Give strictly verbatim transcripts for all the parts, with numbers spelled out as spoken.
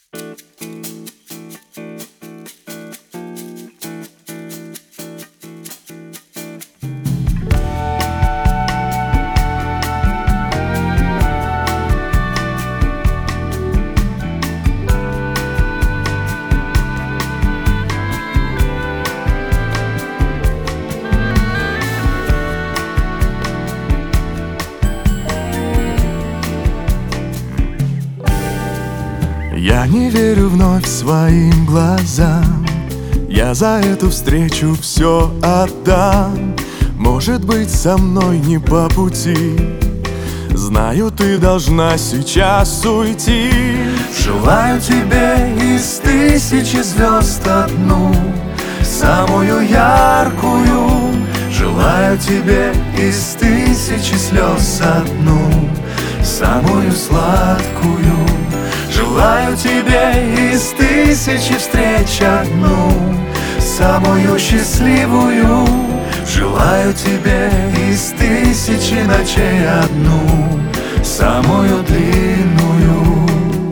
Я не верю вновь своим глазам. Я за эту встречу все отдам. Может быть, со мной не по пути. Знаю, ты должна сейчас уйти. Желаю тебе из тысячи звезд одну, самую яркую. Желаю тебе из тысячи слез одну, самую сладкую. Желаю тебе из тысячи встреч одну, самую счастливую. Желаю тебе из тысячи ночей одну, самую длинную.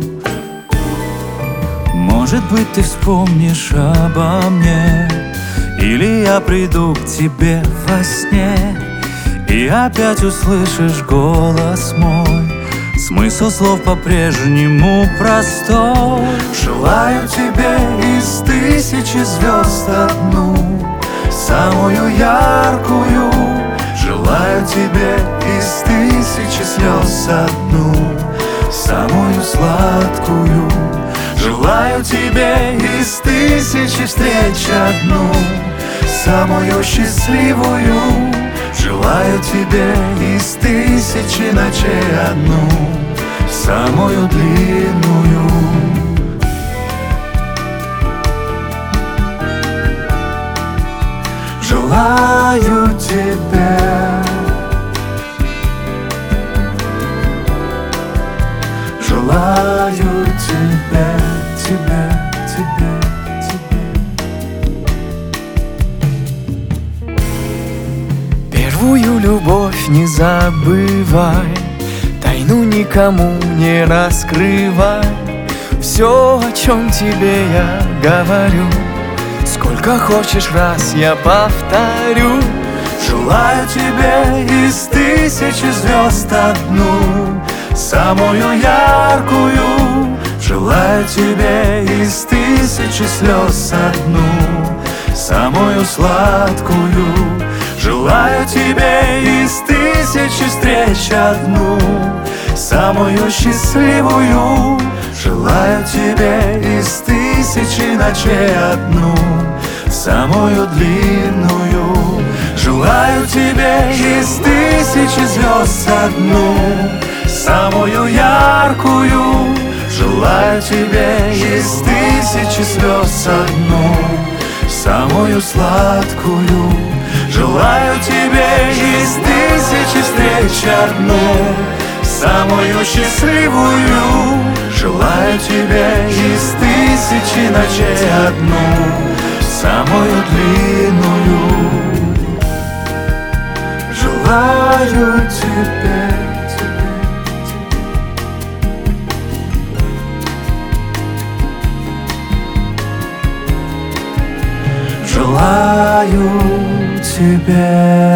Может быть, ты вспомнишь обо мне, или я приду к тебе во сне, и опять услышишь голос мой. Смысл слов по-прежнему простой. Желаю тебе из тысячи звезд одну, самую яркую. Желаю тебе из тысячи слез одну, самую сладкую. Желаю тебе из тысячи встреч одну, самую счастливую. Желаю тебе из тысячи ночей одну, самую длинную. Желаю тебе Желаю тебе, тебе, тебе, тебе. Первую любовь не забывай, тайну никому не раскрывай. Все, о чем тебе я говорю, сколько хочешь раз я повторю. Желаю тебе из тысячи звезд одну, самую яркую. Желаю тебе из тысячи слез одну, самую сладкую. Желаю тебе из тысячи встреч одну, самую счастливую. Желаю тебе из тысячи ночей одну, самую длинную. Желаю тебе из тысячи звезд одну, самую яркую. Желаю тебе из тысячи слез одну, самую сладкую. Желаю тебе из тысячи встреч одну, самую счастливую. Желаю тебе из тысячи ночей одну, самую длинную. Желаю тебе, Желаю тебе.